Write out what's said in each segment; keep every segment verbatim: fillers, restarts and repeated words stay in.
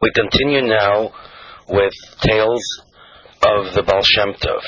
We continue now with Tales of the Baal Shem Tov.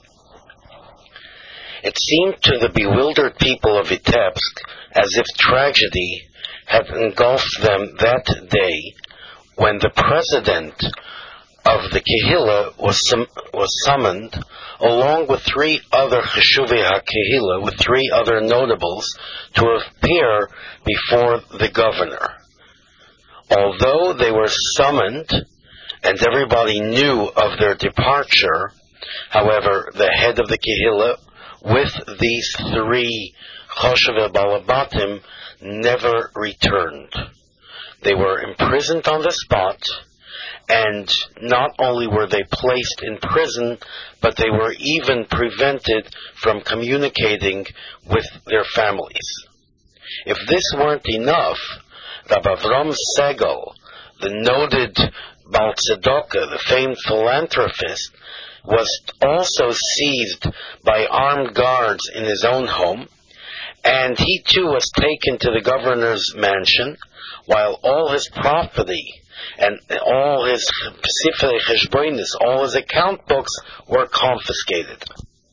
It seemed to the bewildered people of Vitebsk as if tragedy had engulfed them that day when the president of the Kehillah was, sum- was summoned along with three other Cheshuvei HaKehillah, with three other notables, to appear before the governor. Although they were summoned and everybody knew of their departure, however, the head of the Kehillah with these three Choshev Balabatim never returned. They were imprisoned on the spot, and not only were they placed in prison, but they were even prevented from communicating with their families. If this weren't enough, Rabbi Avram Segal, the noted Baal Tzedakah, the famed philanthropist, was also seized by armed guards in his own home, and he too was taken to the governor's mansion, while all his property and all his Sifrei Cheshbonis, all his account books, were confiscated.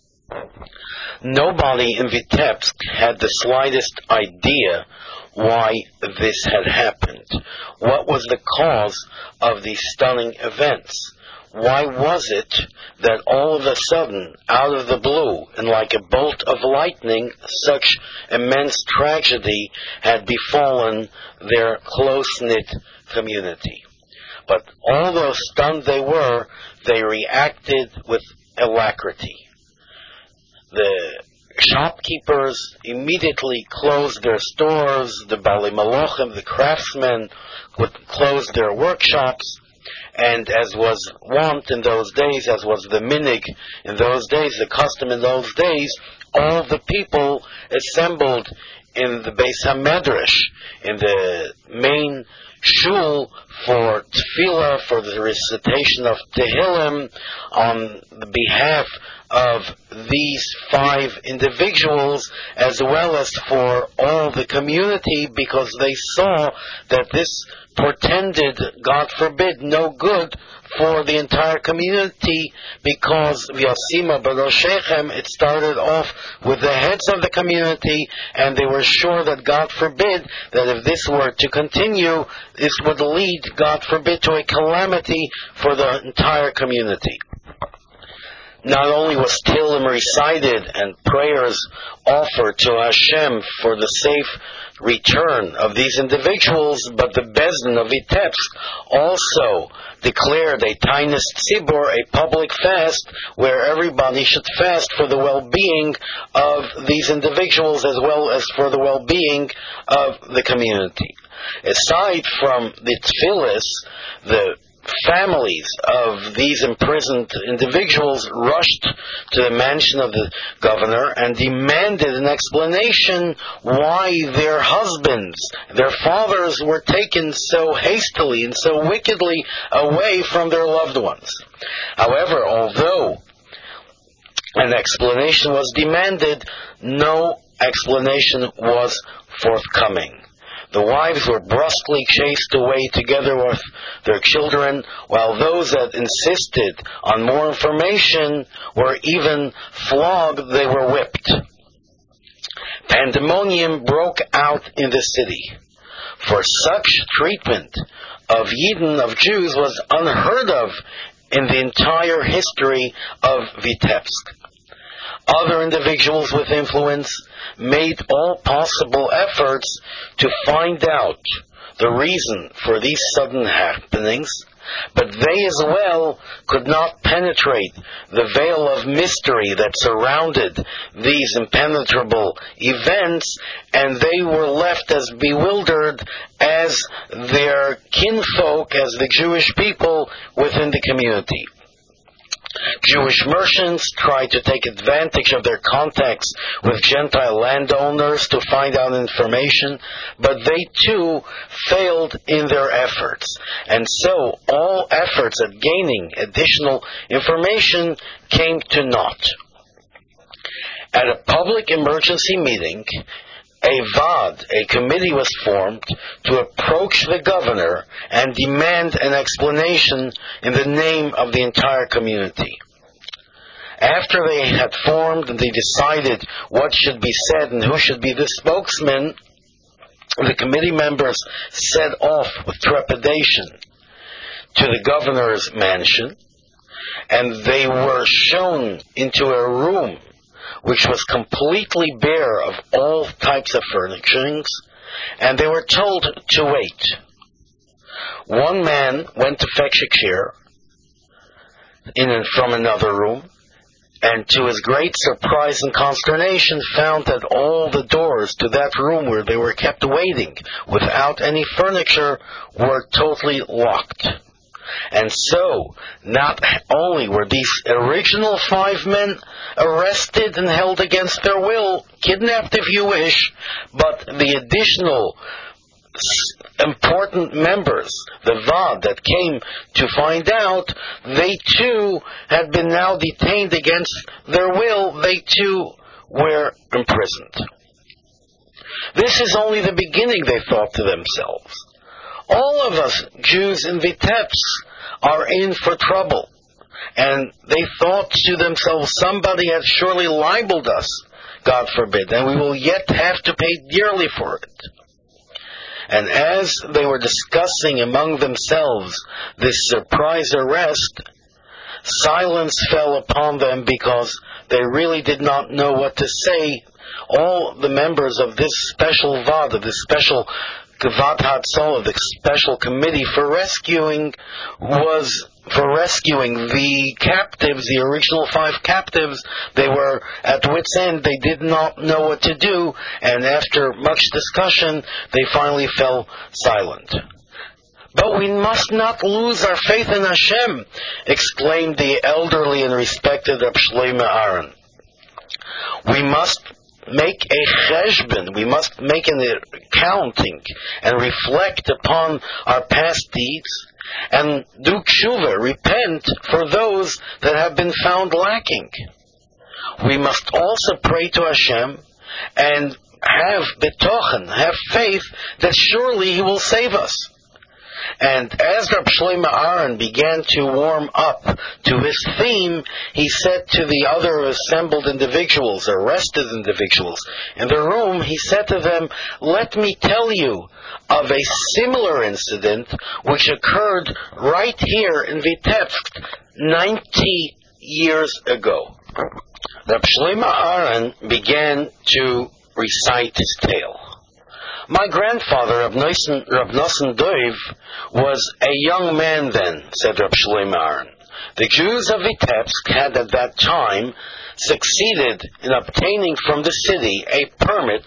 Nobody in Vitebsk had the slightest idea why this had happened. What was the cause of these stunning events? Why was it that all of a sudden, out of the blue, and like a bolt of lightning, such immense tragedy had befallen their close-knit community? But although stunned they were, they reacted with alacrity. The shopkeepers immediately closed their stores, the Bali Malochim, the craftsmen, would close their workshops, and as was wont in those days, as was the minig in those days, the custom in those days, all the people assembled in the Beis HaMedrash, in the main shul, for tefillah, for the recitation of Tehillim, on the behalf of these five individuals, as well as for all the community, because they saw that this portended, God forbid, no good for the entire community, because Vyasima Baroshechem, it started off with the heads of the community, and they were sure that, God forbid, that if this were to continue, this would lead, God forbid, to a calamity for the entire community. Not only was Tehillim recited and prayers offered to Hashem for the safe return of these individuals, but the Bezdin of Vitebsk also declared a Tainus Tzibor, a public fast, where everybody should fast for the well-being of these individuals as well as for the well-being of the community. Aside from the tefillas, the families of these imprisoned individuals rushed to the mansion of the governor and demanded an explanation why their husbands, their fathers, were taken so hastily and so wickedly away from their loved ones. However, although an explanation was demanded, no explanation was forthcoming. The wives were brusquely chased away together with their children, while those that insisted on more information were even flogged, they were whipped. Pandemonium broke out in the city, for such treatment of Yidden, of Jews, was unheard of in the entire history of Vitebsk. Other individuals with influence made all possible efforts to find out the reason for these sudden happenings, but they as well could not penetrate the veil of mystery that surrounded these impenetrable events, and they were left as bewildered as their kinfolk, as the Jewish people within the community. Jewish merchants tried to take advantage of their contacts with Gentile landowners to find out information, but they too failed in their efforts. And so all efforts at gaining additional information came to naught. At a public emergency meeting a vad, a committee was formed to approach the governor and demand an explanation in the name of the entire community. After they had formed and they decided what should be said and who should be the spokesman, the committee members set off with trepidation to the governor's mansion, and they were shown into a room which was completely bare of all types of furnishings, and they were told to wait. One man went to fetch a chair in and from another room, and to his great surprise and consternation found that all the doors to that room where they were kept waiting without any furniture were totally locked. And so, not only were these original five men arrested and held against their will, kidnapped if you wish, but the additional important members, the vad that came to find out, they too had been now detained against their will. They too were imprisoned. This is only the beginning, they thought to themselves. All of us Jews in Vitebsk are in for trouble. And they thought to themselves, somebody has surely libeled us, God forbid, and we will yet have to pay dearly for it. And as they were discussing among themselves this surprise arrest, silence fell upon them because they really did not know what to say. All the members of this special vad, of this special Vad Hatzalah, the special committee for rescuing, was for rescuing the captives, the original five captives. They were at wit's end. They did not know what to do, and after much discussion, they finally fell silent. But we must not lose our faith in Hashem, exclaimed the elderly and respected Reb Shlomo Aaron. We must make a cheshbon, we must make an accounting and reflect upon our past deeds and do tshuva, repent for those that have been found lacking. We must also pray to Hashem and have betochen, have faith that surely He will save us. And as Reb Shlomo Aaron began to warm up to his theme, he said to the other assembled individuals, arrested individuals in the room, he said to them, let me tell you of a similar incident which occurred right here in Vitebsk ninety years ago. Reb Shlomo Aaron began to recite his tale. My grandfather, Reb Nosson Dov, was a young man then, said Reb Shlomo Aaron. The Jews of Vitebsk had at that time succeeded in obtaining from the city a permit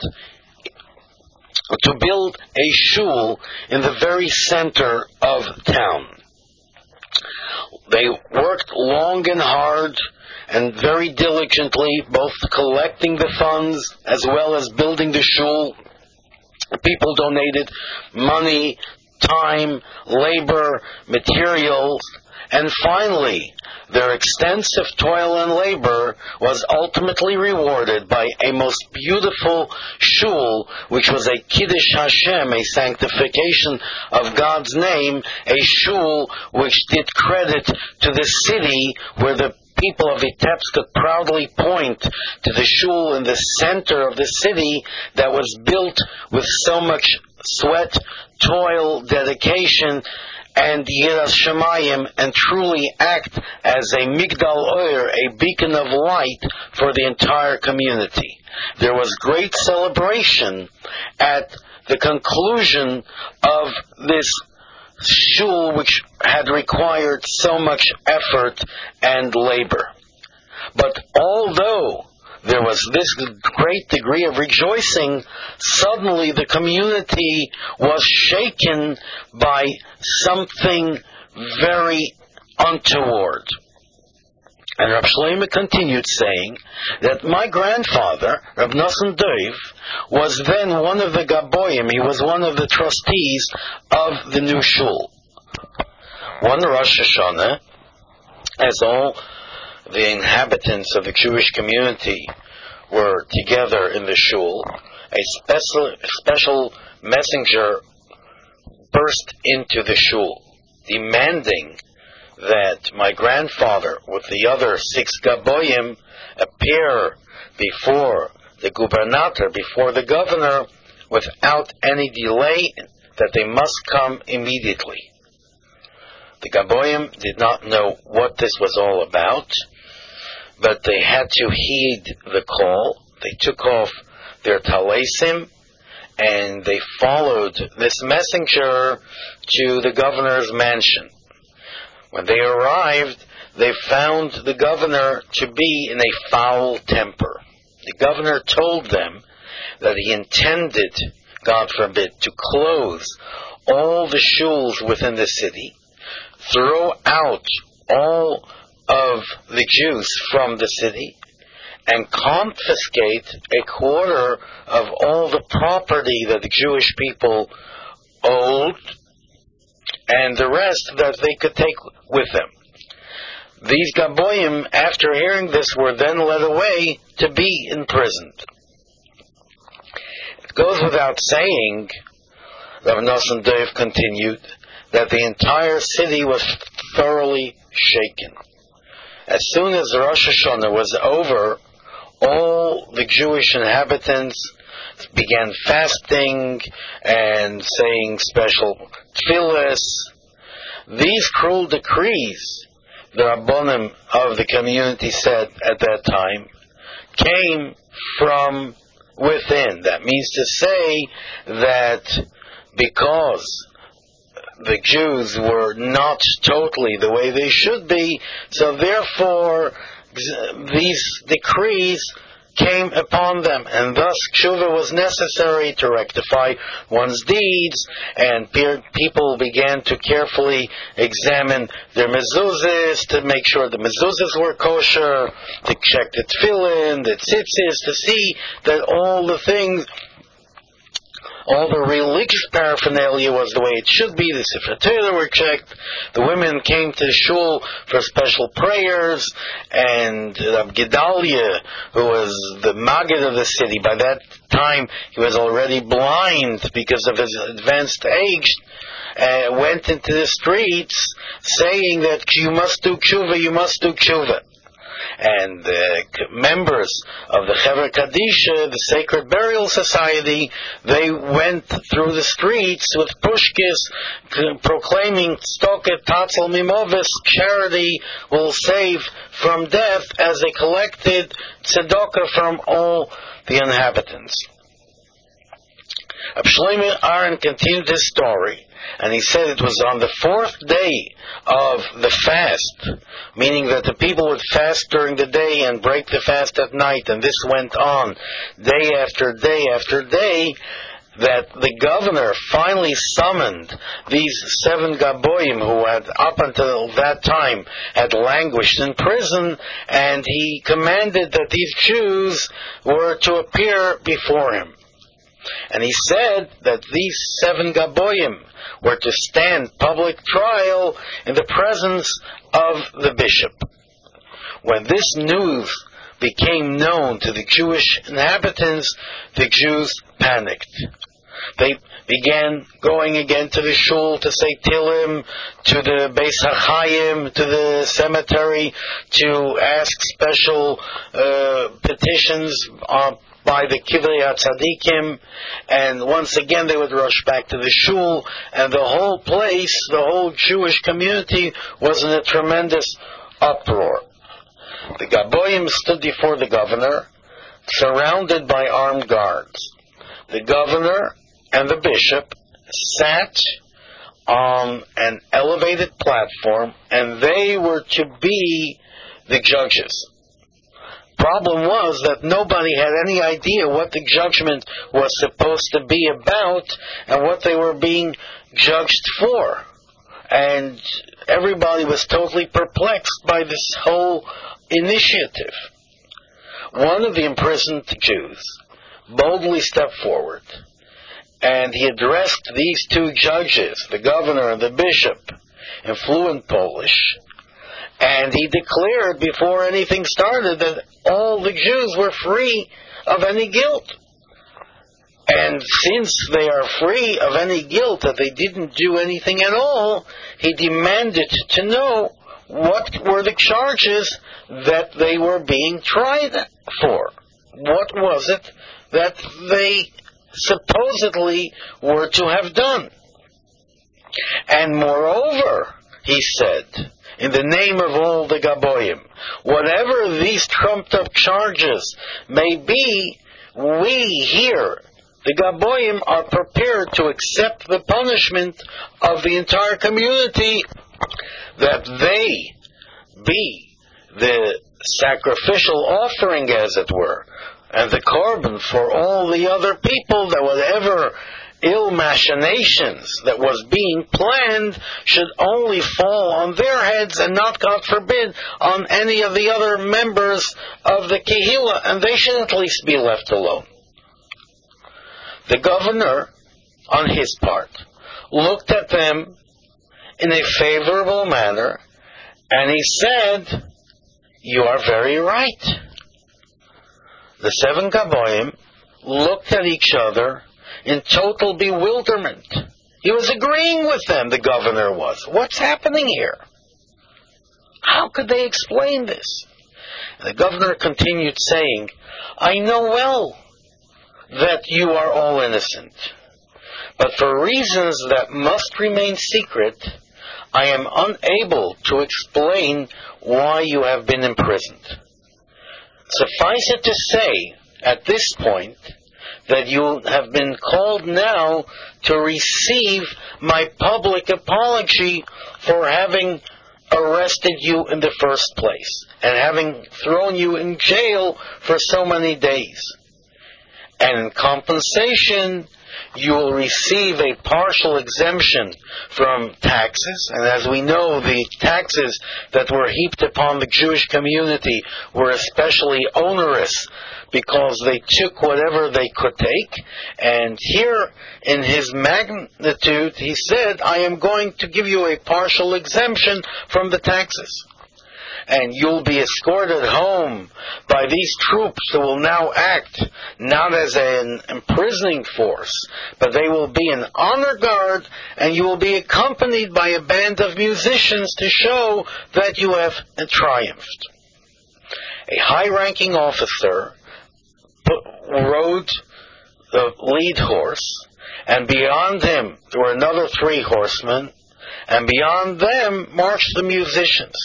to build a shul in the very center of town. They worked long and hard and very diligently, both collecting the funds as well as building the shul. People donated money, time, labor, materials, and finally, their extensive toil and labor was ultimately rewarded by a most beautiful shul, which was a Kiddush Hashem, a sanctification of God's name, a shul which did credit to the city where the people of Vitebsk could proudly point to the shul in the center of the city that was built with so much sweat, toil, dedication, and Yiras Shamayim, and truly act as a Migdal Oyer, a beacon of light for the entire community. There was great celebration at the conclusion of this shul which had required so much effort and labor. But although there was this great degree of rejoicing, suddenly the community was shaken by something very untoward. And Reb Shlomo continued saying that my grandfather, Reb Nosson Dov, was then one of the Gaboyim, he was one of the trustees of the new shul. One Rosh Hashanah, as all the inhabitants of the Jewish community were together in the shul, a special, special messenger burst into the shul, demanding that my grandfather, with the other six Gaboyim, appear before the gubernator, before the governor, without any delay, that they must come immediately. The Gaboyim did not know what this was all about, but they had to heed the call. They took off their talesim, and they followed this messenger to the governor's mansion. When they arrived, they found the governor to be in a foul temper. The governor told them that he intended, God forbid, to close all the shuls within the city, throw out all of the Jews from the city, and confiscate a quarter of all the property that the Jewish people owed, and the rest that they could take with them. These Gaboyim, after hearing this, were then led away to be imprisoned. It goes without saying, Rav Nosson Dov continued, that the entire city was thoroughly shaken. As soon as Rosh Hashanah was over, all the Jewish inhabitants began fasting and saying special tefillas. These cruel decrees, the Rabbonim of the community said at that time, came from within. That means to say that because the Jews were not totally the way they should be, so therefore these decrees came upon them, and thus tshuva was necessary to rectify one's deeds, and people began to carefully examine their mezuzahs to make sure the mezuzahs were kosher, to check the tefillin, the tzitzis, to see that all the things, all the religious paraphernalia was the way it should be. The Sefer Torah were checked. The women came to the shul for special prayers, and Rab Gedalia, who was the Maggid of the city, by that time he was already blind because of his advanced age, uh, went into the streets saying that you must do tshuva, you must do tshuva. And the members of the Chevra Kadisha, the Sacred Burial Society, they went through the streets with pushkis proclaiming Stoket Tatzel Mimovis, charity will save from death, as they collected tzedakah from all the inhabitants. Reb Shlomo Aaron continued his story, and he said it was on the fourth day of the fast, meaning that the people would fast during the day and break the fast at night, and this went on day after day after day, that the governor finally summoned these seven Gaboyim who had up until that time had languished in prison, and he commanded that these Jews were to appear before him. And he said that these seven Gaboyim were to stand public trial in the presence of the bishop. When this news became known to the Jewish inhabitants, the Jews panicked. They began going again to the shul to say Tilim, to the Beis HaChaim, to the cemetery, to ask special uh, petitions on by the Kivrei HaTzadikim, and once again they would rush back to the shul, and the whole place, the whole Jewish community was in a tremendous uproar. The Gaboyim stood before the governor, surrounded by armed guards. The governor and the bishop sat on an elevated platform, and they were to be the judges. Problem was that nobody had any idea what the judgment was supposed to be about and what they were being judged for. And everybody was totally perplexed by this whole initiative. One of the imprisoned Jews boldly stepped forward, and he addressed these two judges, the governor and the bishop, in fluent Polish, and he declared before anything started that all the Jews were free of any guilt. And since they are free of any guilt that they didn't do anything at all, he demanded to know what were the charges that they were being tried for. What was it that they supposedly were to have done? And moreover, he said, in the name of all the Gaboyim, whatever these trumped-up charges may be, we here, the Gaboyim, are prepared to accept the punishment of the entire community, that they be the sacrificial offering, as it were, and the korban for all the other people, that whatever ill machinations that was being planned should only fall on their heads and not, God forbid, on any of the other members of the Kehillah, and they should at least be left alone. The governor, on his part, looked at them in a favorable manner, and he said, "You are very right." The seven Gaboyim looked at each other in total bewilderment. He was agreeing with them, the governor was. What's happening here? How could they explain this? And the governor continued saying, "I know well that you are all innocent, but for reasons that must remain secret, I am unable to explain why you have been imprisoned. Suffice it to say, at this point, that you have been called now to receive my public apology for having arrested you in the first place and having thrown you in jail for so many days. And in compensation, you will receive a partial exemption from taxes. And as we know, the taxes that were heaped upon the Jewish community were especially onerous because they took whatever they could take. And here, in his magnitude, he said, I am going to give you a partial exemption from the taxes. And you'll be escorted home by these troops who will now act not as an imprisoning force, but they will be an honor guard, and you will be accompanied by a band of musicians to show that you have triumphed. A high-ranking officer rode the lead horse, and beyond him there were another three horsemen, and beyond them marched the musicians.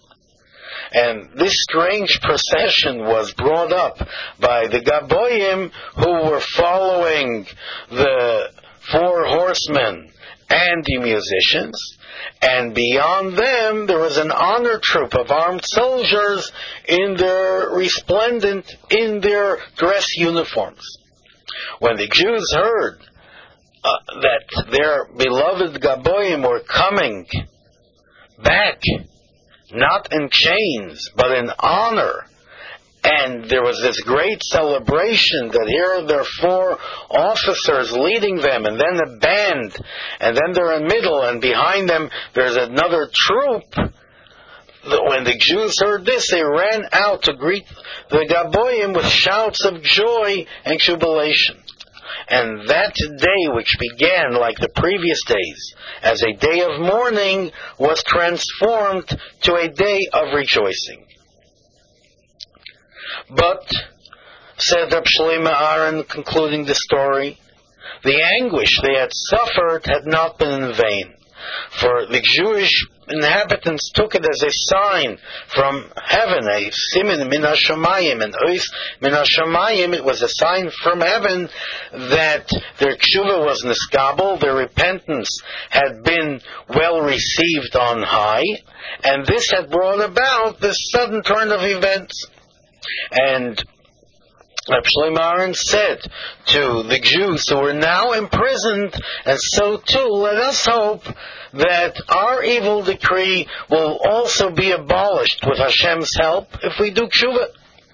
And this strange procession was brought up by the Gaboyim who were following the four horsemen and the musicians. And beyond them, there was an honor troop of armed soldiers in their resplendent, in their dress uniforms. When the Jews heard uh, that their beloved Gaboyim were coming back, not in chains, but in honor, and there was this great celebration that here are their four officers leading them, and then a band, and then they're in the middle, and behind them there's another troop. When the Jews heard this, they ran out to greet the Gaboyim with shouts of joy and jubilation. And that day, which began like the previous days, as a day of mourning, was transformed to a day of rejoicing. But, said Reb Shlomo Aaron, concluding the story, the anguish they had suffered had not been in vain, for the Jewish inhabitants took it as a sign from heaven, a simin min hashamayim, and ois min hashamayim. It was a sign from heaven that their tshuva was niskabel, their repentance had been well received on high, and this had brought about this sudden turn of events. And Reb Shlomo Aaron said to the Jews who were now imprisoned, and so too let us hope that our evil decree will also be abolished with Hashem's help if we do tshuva.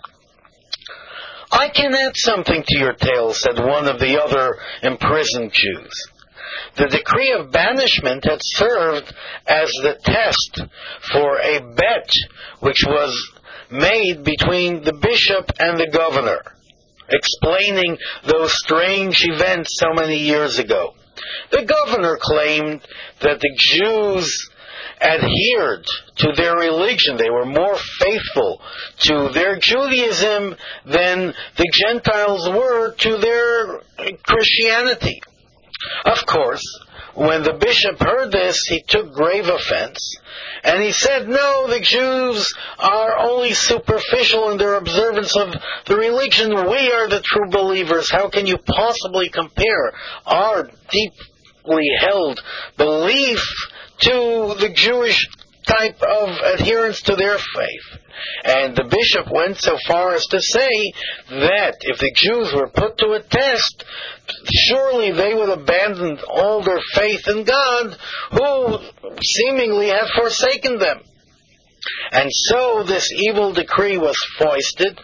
I can add something to your tale, said one of the other imprisoned Jews. The decree of banishment had served as the test for a bet which was made between the bishop and the governor. explaining those strange events so many years ago. The governor claimed that the Jews adhered to their religion. They were more faithful to their Judaism than the Gentiles were to their Christianity. Of course, when the bishop heard this, he took grave offense, and he said, no, the Jews are only superficial in their observance of the religion. We are the true believers. How can you possibly compare our deeply held belief to the Jewish type of adherence to their faith? And the bishop went so far as to say that if the Jews were put to a test, surely they would abandon all their faith in God, who seemingly had forsaken them. And so this evil decree was foisted,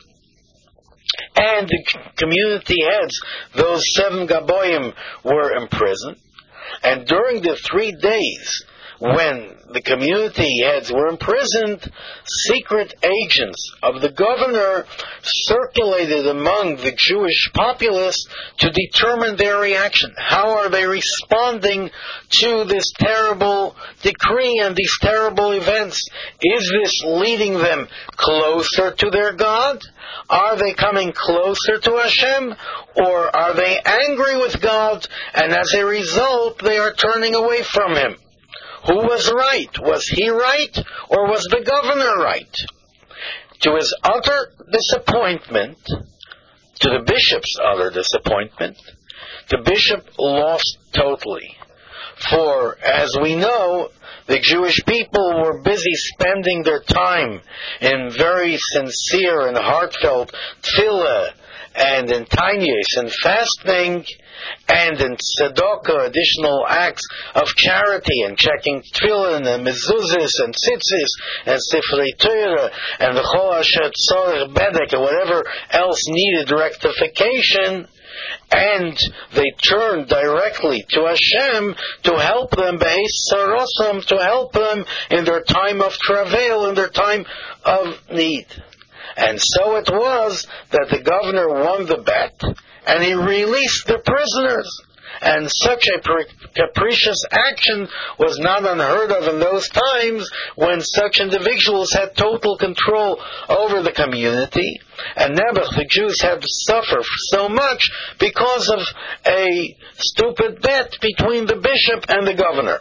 and the community heads, those seven Gaboim, were imprisoned. And during the three days when the community heads were imprisoned, secret agents of the governor circulated among the Jewish populace to determine their reaction. How are they responding to this terrible decree and these terrible events? Is this leading them closer to their God? Are they coming closer to Hashem? Or are they angry with God, and as a result they are turning away from Him? Who was right? Was he right, or was the governor right? To his utter disappointment, to the bishop's utter disappointment, the bishop lost totally. For, as we know, the Jewish people were busy spending their time in very sincere and heartfelt tefillah, and in tanyas, and fasting, and in tzedakah, additional acts of charity, and checking tefillin, and mezuzahs, and tzitzis, and sifrei Torah, and the chol asher tzorech bedek, and whatever else needed rectification. And they turned directly to Hashem to help them, be'es sarosam, to help them in their time of travail, in their time of need. And so it was that the governor won the bet, and he released the prisoners. And such a capricious action was not unheard of in those times, when such individuals had total control over the community. And never the Jews had to suffer so much because of a stupid bet between the bishop and the governor.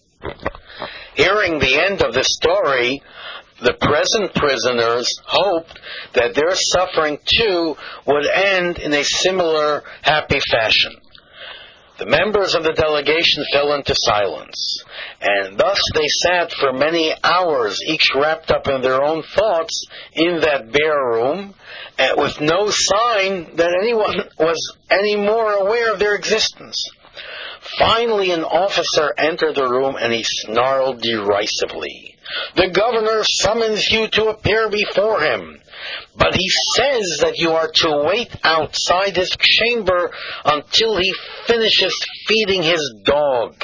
Hearing the end of the story, the present prisoners hoped that their suffering too would end in a similar happy fashion. The members of the delegation fell into silence, and thus they sat for many hours, each wrapped up in their own thoughts, in that bare room, with no sign that anyone was any more aware of their existence. Finally, an officer entered the room, and he snarled derisively, "The governor summons you to appear before him, but he says that you are to wait outside his chamber until he finishes feeding his dog."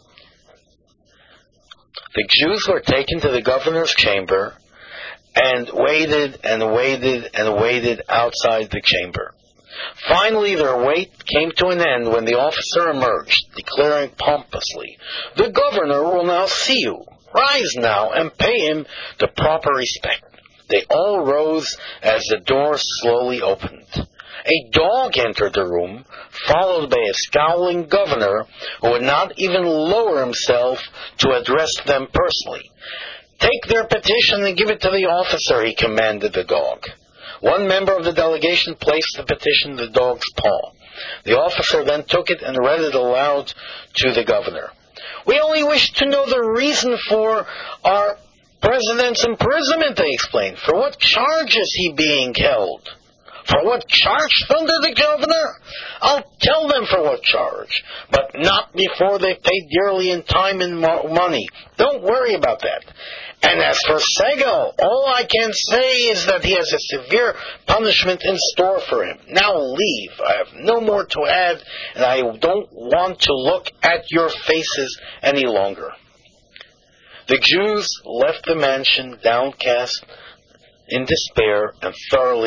The Jews were taken to the governor's chamber and waited and waited and waited outside the chamber. Finally, their wait came to an end when the officer emerged, declaring pompously, "The governor will now see you. Rise now and pay him the proper respect." They all rose as the door slowly opened. A dog entered the room, followed by a scowling governor who would not even lower himself to address them personally. "Take their petition and give it to the officer," he commanded the dog. One member of the delegation placed the petition in the dog's paw. The officer then took it and read it aloud to the governor. "We only wish to know the reason for our president's imprisonment," they explained. "For what charge is he being held?" "For what charge?" thundered the governor. "I'll tell them for what charge, but not before they've paid dearly in time and mo- money. Don't worry about that. And as for Segal, all I can say is that he has a severe punishment in store for him. Now leave. I have no more to add, and I don't want to look at your faces any longer." The Jews left the mansion downcast, in despair, and thoroughly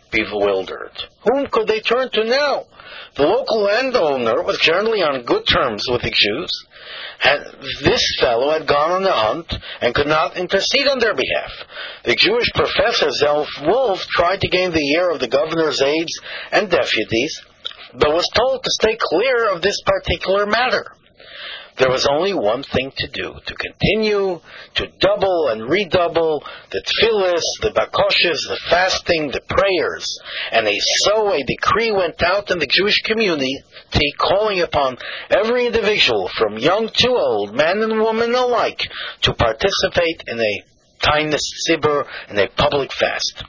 bewildered. Whom could they turn to now? The local landowner was generally on good terms with the Jews. And this fellow had gone on a hunt and could not intercede on their behalf. The Jewish professor Zelf Wolf tried to gain the ear of the governor's aides and deputies, but was told to stay clear of this particular matter. There was only one thing to do, to continue to double and redouble the tefillas, the bakoshes, the fasting, the prayers. And a, so a decree went out in the Jewish community calling upon every individual, from young to old, man and woman alike, to participate in a Tainus Tzibur, in a public fast.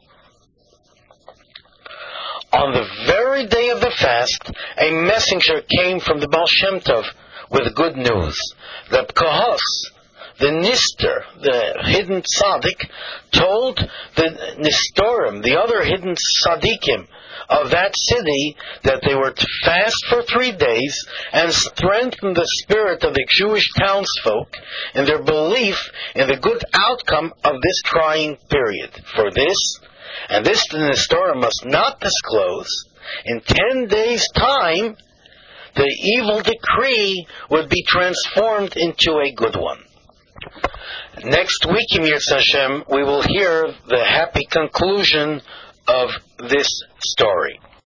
On the very day of the fast, a messenger came from the Baal Shem Tov with good news. The Kohos, the Nister, the hidden tzaddik, told the Nistorim, the other hidden tzaddikim of that city, that they were to fast for three days and strengthen the spirit of the Jewish townsfolk in their belief in the good outcome of this trying period. For this, and this the Nistorim must not disclose, in ten days' time, the evil decree would be transformed into a good one. Next week, in Yirtzeh Hashem, we will hear the happy conclusion of this story.